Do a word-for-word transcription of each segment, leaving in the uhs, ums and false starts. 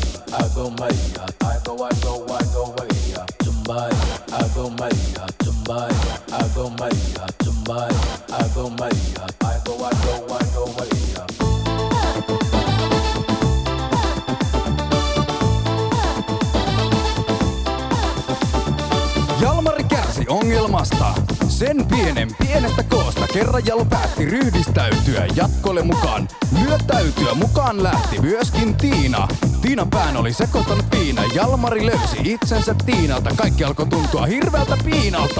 I go Maria, I go, I go, I go Maria, Tumbai, I go Maria, Tumbai, I go Maria, Tumbai, I go Maria, I go, I go, I go Maria. Jalmari kärsi ongelmasta. Sen pienen pienestä koosta kerran Jalo päätti ryhdistäytyä jatkolle mukaan. Lyötäytyä mukaan lähti myöskin Tiina. Tiinan pään oli sekoittanut piina. Jalmari löysi itsensä Tiinalta. Kaikki alkoi tuntua hirveältä piinalta.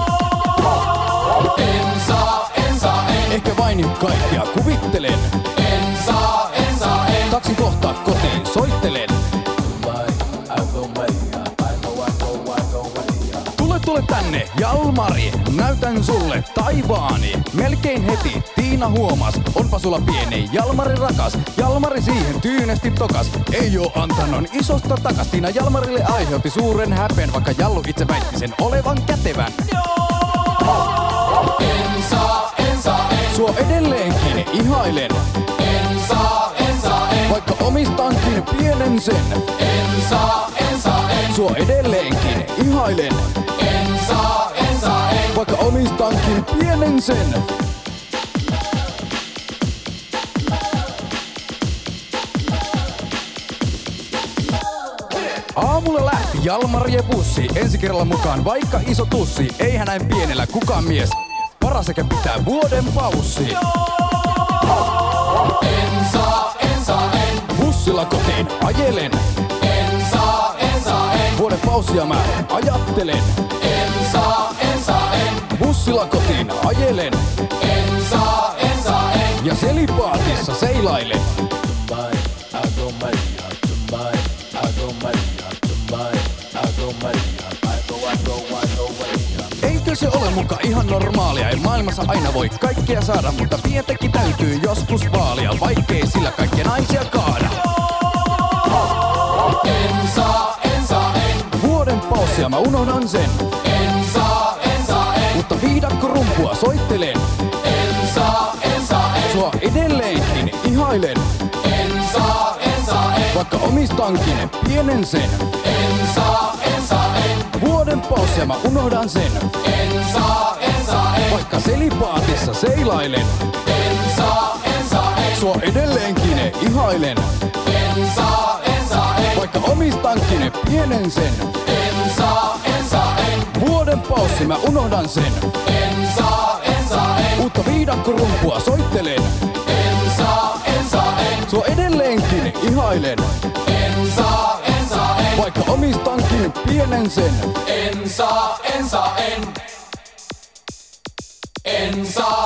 En saa, en saa, en. Ehkä vain kaikkea kuvittelen. En saa, en saa, en. Taksin kohtaa kotiin soittelen. Tumbai, I go Maria, I go, I go, I go Maria. Tule tule tänne, Jalmari, näytän sulle taivaani. Melkein heti Tiina huomas, onpa sulla pieni Jalmari rakas. Jalmari siihen tyynesti tokas, ei oo antanut isosta takas. Tiina Jalmarille aiheutti suuren häpen, vaikka Jallu itse väitti sen olevan kätevän. En saa, en saa, en. Sua edelleenkin ihailen, En saa, en saa, en. vaikka omistankin pienen sen. En saa, en saa, en. Sua edelleenkin ihailen, En saa, en saa, en. vaikka omistankin pienen sen. Aamulla lähti Jalmari ja bussi, ensi kerralla mukaan vaikka iso tussi. Eihän näin pienellä kukaan mies, paras sekä pitää vuoden paussi. En saa, en saa, en. Bussilla kotiin ajelen, En saa, en saa, en. vuoden paussia mä ajattelen. En saa, en saa, en. Bussilla kotiin ajelen En saa, en saa, en. ja selipaatissa seilailen. Tumbai, I go Maria, Tumbai, I go Maria, Tumbai, I go Maria, I go, I go, I go Maria. Eikö se ole muka ihan normaalia? Ei maailmassa aina voi kaikkea saada, mutta pientäkin täytyy joskus vaalia, vaikkei sillä kaikkia naisia kaada. En saa, en saa, en. Vuoden paussia mä unohdan sen, En saa, en saa, en. mutta viidakkorumpua soittelen. En saa, en saa, en. Sua edelleenkin ihailen, En saa, en saa, en. vaikka omistankin pienen sen. En saa, en saa, en. Vuoden paussia mä unohdan sen, En saa, en saa, en. vaikka selipaatissa seilailen. En saa, en saa, en. Sua edelleenkin ihailen, En saa, en saa, en. vaikka omistankin pienen sen. En saa, en saa, en. Vuoden paussi mä unohdan sen, En saa, en saa, en. uutta viidakkorumpua soittelen. En saa, en saa, en. Sua edelleenkin ihailen, En saa, en saa, en. vaikka omistankin pienen sen. En saa, en saa, en. En saa,